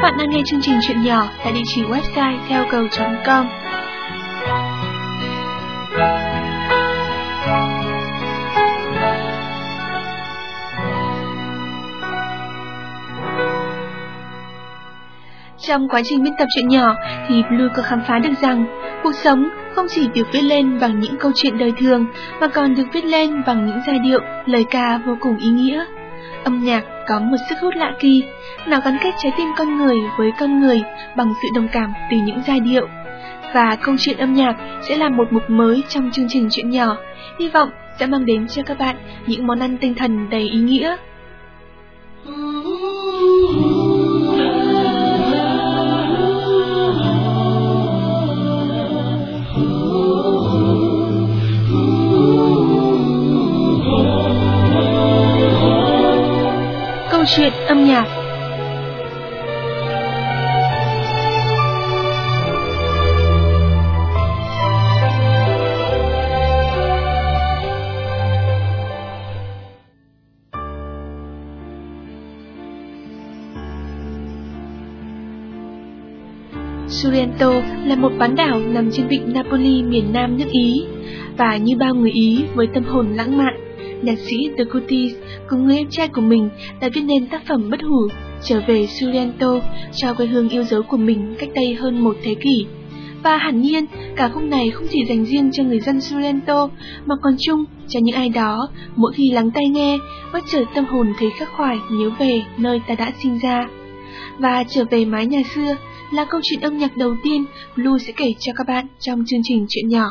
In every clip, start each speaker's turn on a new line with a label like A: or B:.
A: bạn đang nghe chương trình Chuyện Nhỏ tại địa chỉ website theoccầu.com. Trong quá trình biên tập Chuyện Nhỏ thì Blue có khám phá được rằng cuộc sống không chỉ được viết lên bằng những câu chuyện đời thường mà còn được viết lên bằng những giai điệu, lời ca vô cùng ý nghĩa. Âm nhạc có một sức hút lạ kỳ, nó gắn kết trái tim con người với con người bằng sự đồng cảm từ những giai điệu. Và câu chuyện âm nhạc sẽ là một mục mới trong chương trình Chuyện Nhỏ, hy vọng sẽ mang đến cho các bạn những món ăn tinh thần đầy ý nghĩa. Câu chuyện âm nhạc. Sorrento là một bán đảo nằm trên vịnh Napoli miền nam nước Ý, và như bao người Ý với tâm hồn lãng mạn, nhạc sĩ De Curtis cùng người em trai của mình đã viết nên tác phẩm bất hủ Trở về Sorrento cho quê hương yêu dấu của mình cách đây hơn một thế kỷ. Và hẳn nhiên, cả khúc này không chỉ dành riêng cho người dân Sorrento mà còn chung cho những ai đó mỗi khi lắng tai nghe, bất chợt tâm hồn thấy khắc khoải nhớ về nơi ta đã sinh ra. Và Trở về mái nhà xưa là câu chuyện âm nhạc đầu tiên Blue sẽ kể cho các bạn trong chương trình Chuyện Nhỏ.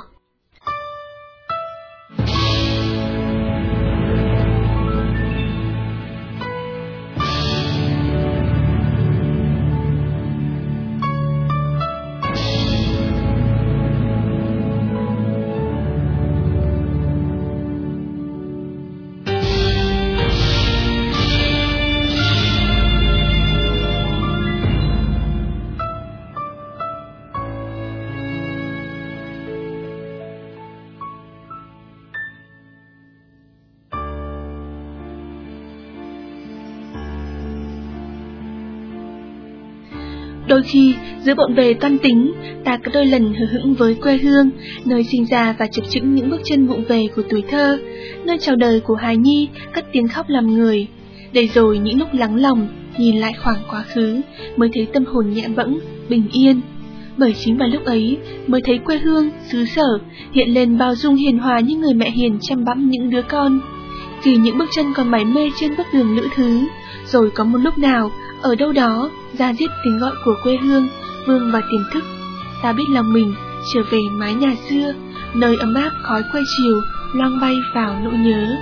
A: Đôi khi, giữa bộn bề toan tính, ta có đôi lần hờ hững với quê hương, nơi sinh ra và chập chững những bước chân vụng về của tuổi thơ, nơi chào đời của hài nhi cất tiếng khóc làm người. Để rồi những lúc lắng lòng, nhìn lại khoảng quá khứ, mới thấy tâm hồn nhẹ bẫng, bình yên. Bởi chính vào lúc ấy, mới thấy quê hương, xứ sở, hiện lên bao dung hiền hòa như người mẹ hiền chăm bẵm những đứa con. Khi những bước chân còn mải mê trên bước đường lữ thứ, rồi có một lúc nào, ở đâu đó, ra diết tiếng gọi của quê hương vương vào tiềm thức, ta biết lòng mình trở về mái nhà xưa, nơi ấm áp khói quê chiều loang bay vào nỗi nhớ.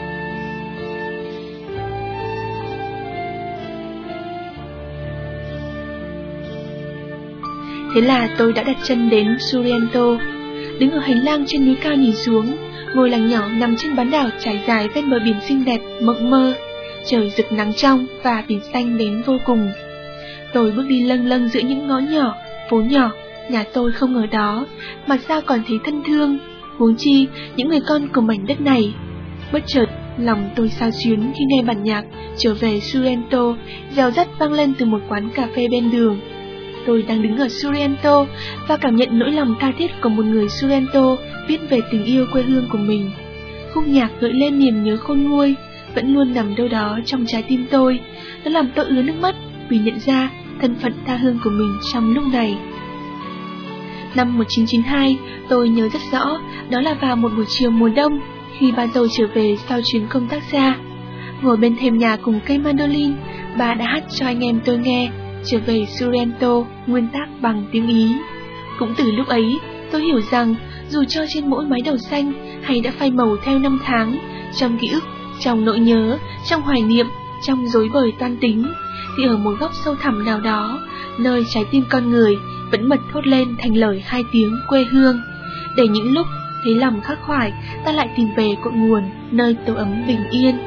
A: Thế là tôi đã đặt chân đến Sorrento, đứng ở hành lang trên núi cao nhìn xuống, ngôi làng nhỏ nằm trên bán đảo trải dài ven bờ biển xinh đẹp mộng mơ. Trời rực nắng trong và biển xanh đến vô cùng. Tôi bước đi lâng lâng giữa những ngõ nhỏ, phố nhỏ, nhà tôi không ở đó, mà sao còn thấy thân thương, huống chi những người con của mảnh đất này. Bất chợt, lòng tôi xao xuyến khi nghe bản nhạc Trở về Sorrento rèo rắt vang lên từ một quán cà phê bên đường. Tôi đang đứng ở Sorrento và cảm nhận nỗi lòng tha thiết của một người Sorrento viết về tình yêu quê hương của mình. Khúc nhạc gợi lên niềm nhớ khôn nguôi, vẫn luôn nằm đâu đó trong trái tim tôi. Nó làm tôi ứa nước mắt vì nhận ra thân phận tha hương của mình trong lúc này. Năm 1992, tôi nhớ rất rõ, đó là vào một buổi chiều mùa đông, khi ba tôi trở về sau chuyến công tác xa. Ngồi bên thềm nhà cùng cây mandolin, bà đã hát cho anh em tôi nghe Trở về Sorrento nguyên tác bằng tiếng Ý. Cũng từ lúc ấy, tôi hiểu rằng dù cho trên mỗi mái đầu xanh hay đã phai màu theo năm tháng, trong ký ức, trong nỗi nhớ, trong hoài niệm, trong rối bời toan tính, thì ở một góc sâu thẳm nào đó, nơi trái tim con người vẫn bật thốt lên thành lời hai tiếng quê hương. Để những lúc thấy lòng khắc khoải, ta lại tìm về cội nguồn, nơi tổ ấm bình yên.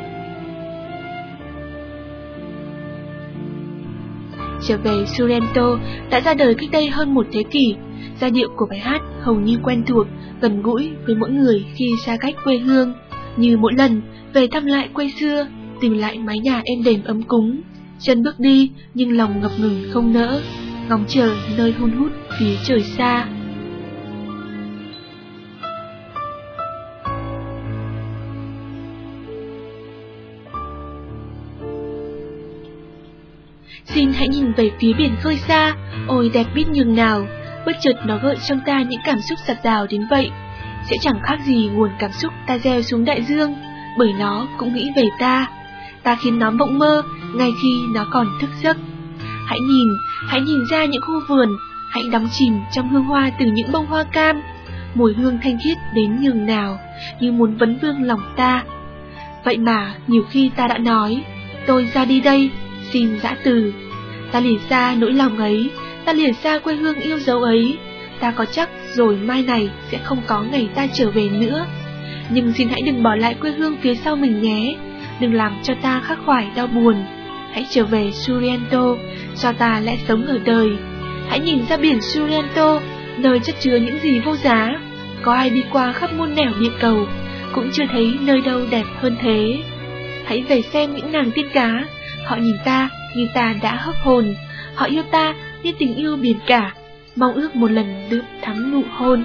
A: Trở về Sorrento đã ra đời cách đây hơn một thế kỷ. Giai điệu của bài hát hầu như quen thuộc, gần gũi với mỗi người khi xa cách quê hương. Như mỗi lần về thăm lại quê xưa, tìm lại mái nhà êm đềm ấm cúng, Chân bước đi nhưng lòng ngập ngừng không nỡ, ngóng chờ nơi hun hút phía trời xa. Xin hãy nhìn về phía biển khơi xa, ôi đẹp biết nhường nào. Bất chợt nó gợi trong ta những cảm xúc dạt dào đến vậy. Sẽ chẳng khác gì nguồn cảm xúc ta gieo xuống đại dương, bởi nó cũng nghĩ về ta. Ta khiến nó mộng mơ ngay khi nó còn thức giấc. Hãy nhìn ra những khu vườn, hãy đắm chìm trong hương hoa từ những bông hoa cam. Mùi hương thanh khiết đến nhường nào, như muốn vấn vương lòng ta. Vậy mà nhiều khi ta đã nói, tôi ra đi đây, xin dã từ. Ta lìa xa nỗi lòng ấy, ta lìa xa quê hương yêu dấu ấy. Ta có chắc rồi mai này sẽ không có ngày ta trở về nữa. Nhưng xin hãy đừng bỏ lại quê hương phía sau mình nhé, đừng làm cho ta khắc khoải đau buồn. Hãy trở về Sorrento, cho ta lẽ sống ở đời. Hãy nhìn ra biển Sorrento, nơi chất chứa những gì vô giá. Có ai đi qua khắp muôn nẻo địa cầu, cũng chưa thấy nơi đâu đẹp hơn thế. Hãy về xem những nàng tiên cá, họ nhìn ta như ta đã hấp hồn. Họ yêu ta như tình yêu biển cả, mong ước một lần được thắm nụ hôn.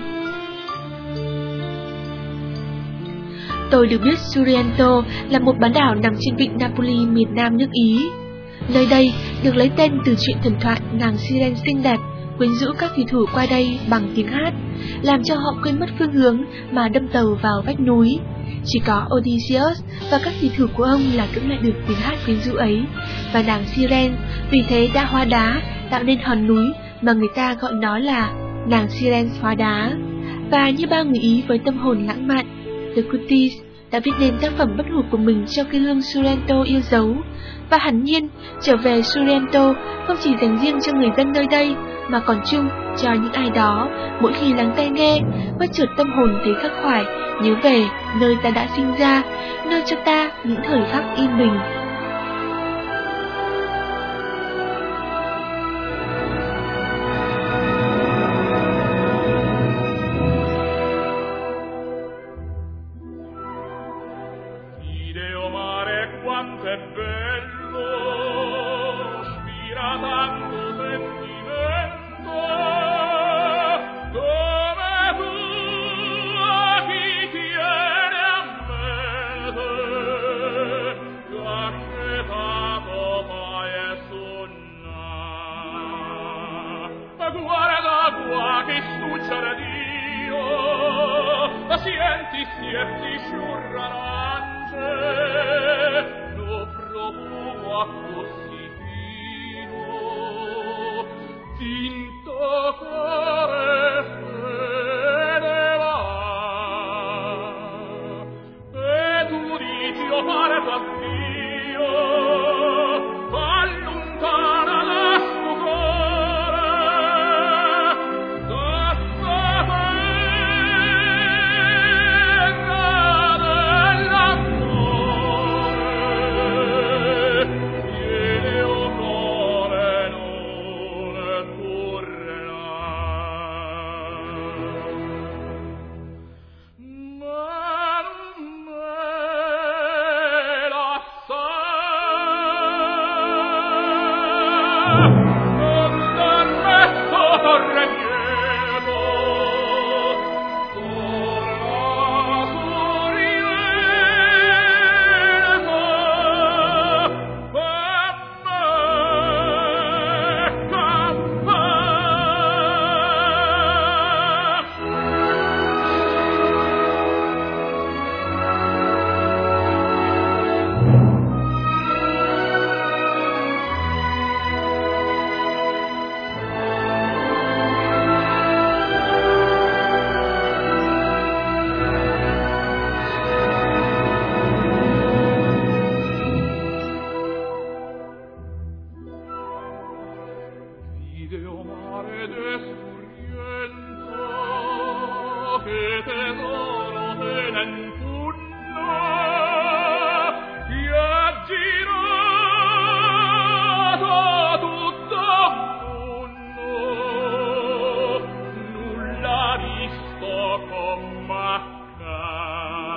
A: Tôi được biết Sorrento là một bán đảo nằm trên vịnh Napoli, miền nam nước Ý. Nơi đây được lấy tên từ chuyện thần thoại nàng Siren xinh đẹp quyến rũ các thủy thủ qua đây bằng tiếng hát, làm cho họ quên mất phương hướng mà đâm tàu vào vách núi. Chỉ có Odysseus và các thủy thủ của ông là cưỡng lại được tiếng hát quyến rũ ấy, và nàng Siren vì thế đã hóa đá tạo nên hòn núi mà người ta gọi nó là nàng Siren hóa đá. Và như bao người Ý với tâm hồn lãng mạn, De Curtis đã viết nên tác phẩm bất hủ của mình cho quê hương Sorrento yêu dấu. Và hẳn nhiên, trở về Sorrento không chỉ dành riêng cho người dân nơi đây, mà còn chung cho những ai đó, mỗi khi lắng tai nghe, bất chợt tâm hồn thấy khắc khoải, nhớ về nơi ta đã sinh ra, nơi cho ta những thời khắc yên bình.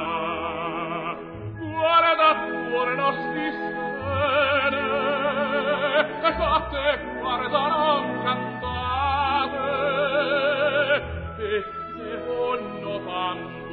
B: Guarda fuori nostri sene notte guardano cantate e se vanno